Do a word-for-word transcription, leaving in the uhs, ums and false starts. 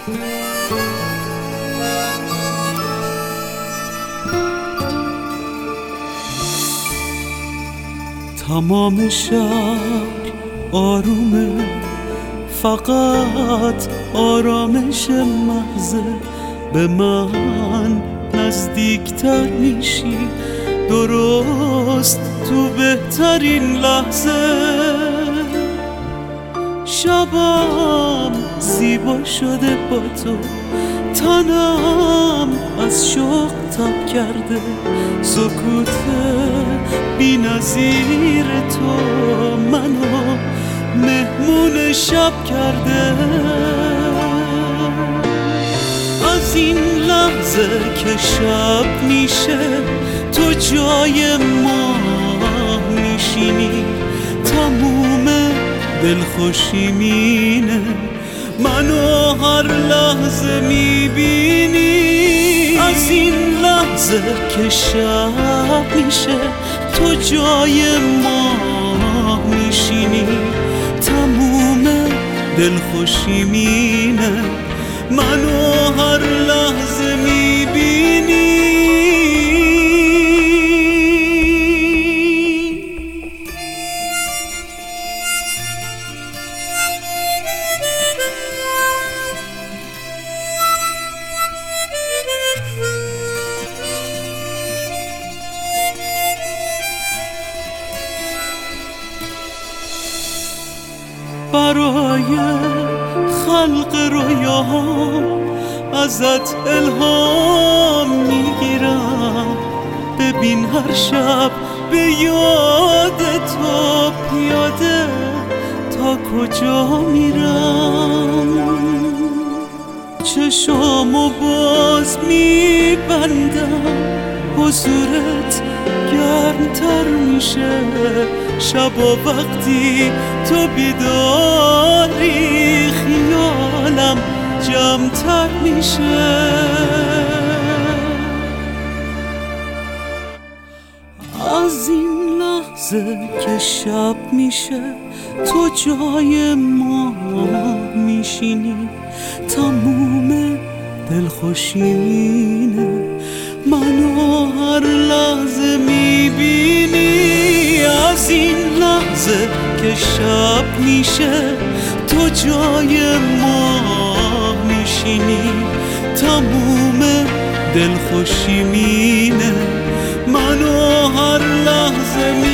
تمام شهر آرومه، فقط آرامش محض. به من نزدیکتر میشی درست تو بهترین لحظه. شبم زیبا شده با تو، تنم از شوق تب کرده. سکوت بی نظیر تو منو مهمون شب کرده. از این لحظه که شب میشه تو جای ما میشینی، تموم دلخوشی مینه منو هر لحظه میبینی. از این لحظه که شب میشه تو جای ما میشینی، تموم دلخوشی مینه منو هر لحظه میبینی. برای خلق رویاهام ازت الهام میگیرم. ببین هر شب به یاد تو پیاده تا کجا میرم. چشامو باز میبندم، حضورت گرمتر میشه. شبا وقتی تو بیداری خیالم جمعتر میشه. از این لحظه که شب میشه تو جای ما میشینی، تموم دلخوشی مینه منو هر لحظه میبینی. از این لحظه که شب میشه تو جای ما میشینی، تموم دلخوشی مینه منو هر لحظه میبینی.